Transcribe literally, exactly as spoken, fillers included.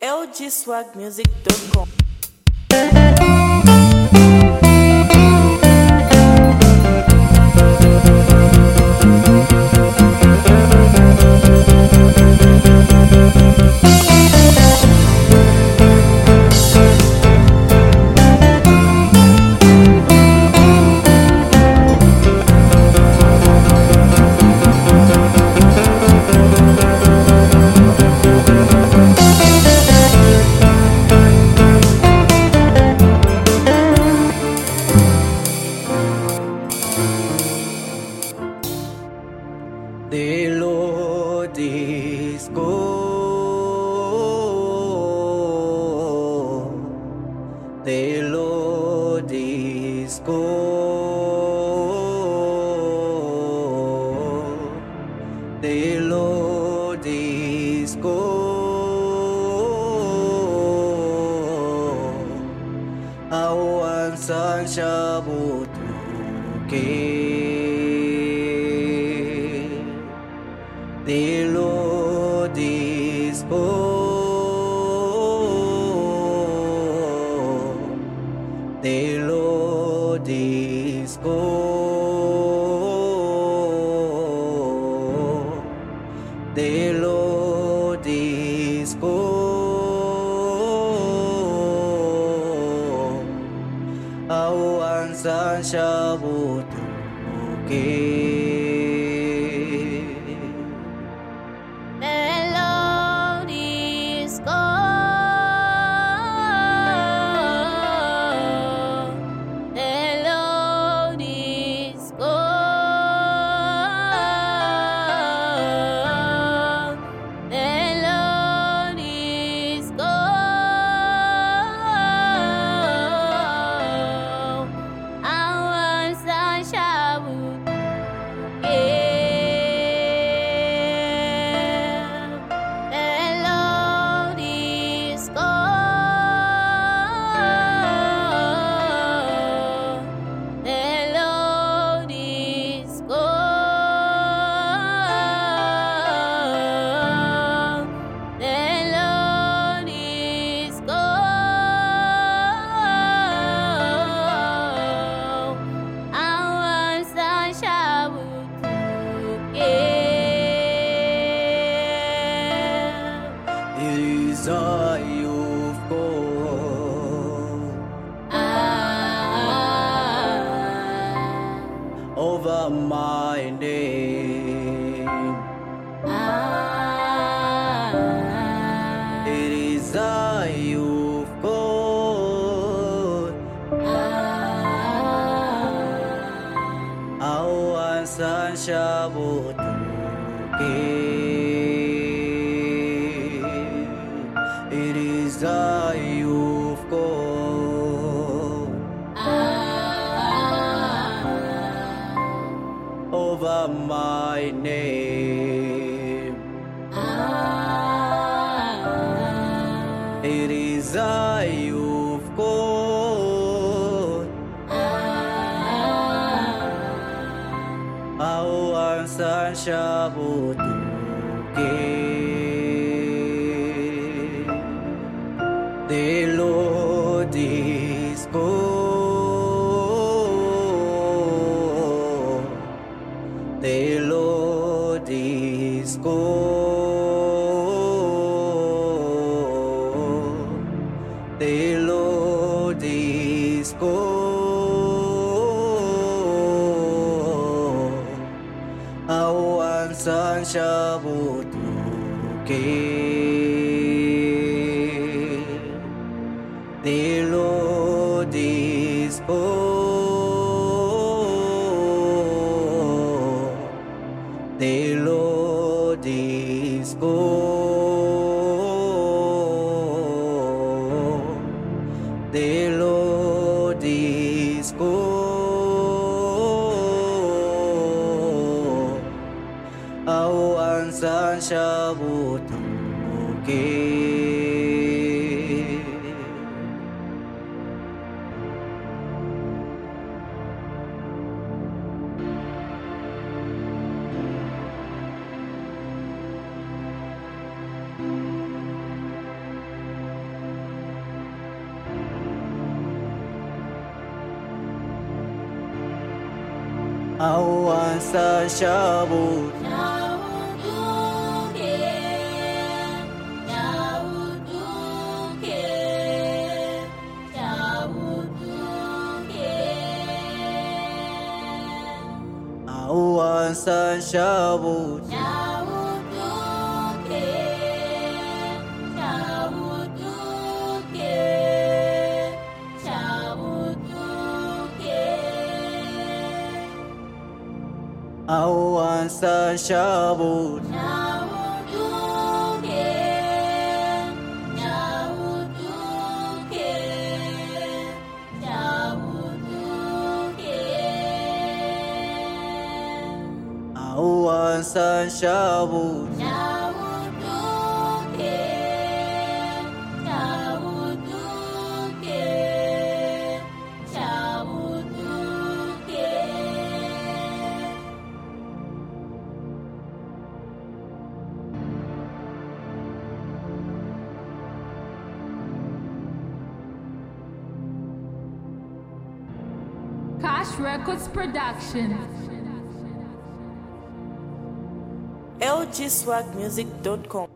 L G swag music dot com. The Lord is good. The Lord is good. The Lord is good. Awan san siya butukin. The Lord is good. The Lord is good. The Lord is good. Awan san siya butukin. You've gone ah, over my name. Ah, it is I you've gone. Ah, awan san siya butukin. It is I you've called ah, over my name. Ah, it is I you've called ah, awan san siya butukin. The Lord is good. The Lord is good. The Lord is good. Awan san siya butukin. The Lord is good. The Lord is good. The Lord is good. Awan san siya butukin. awansa shabut awansa shabut awansa shabut awansa shabut Cash Records Production. L G swag music dot com